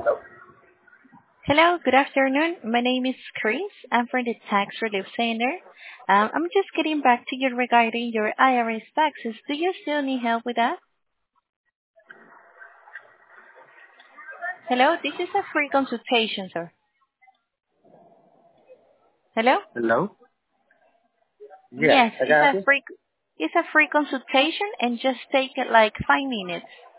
Hello, good afternoon. My name is Chris. I'm from the Tax Relief Center. I'm just getting back to you regarding your IRS taxes. Do you still need help with that? Hello, this is a free consultation, sir. Hello? Hello? Yes, Yes, I got you. it's a free consultation and just take it like 5 minutes.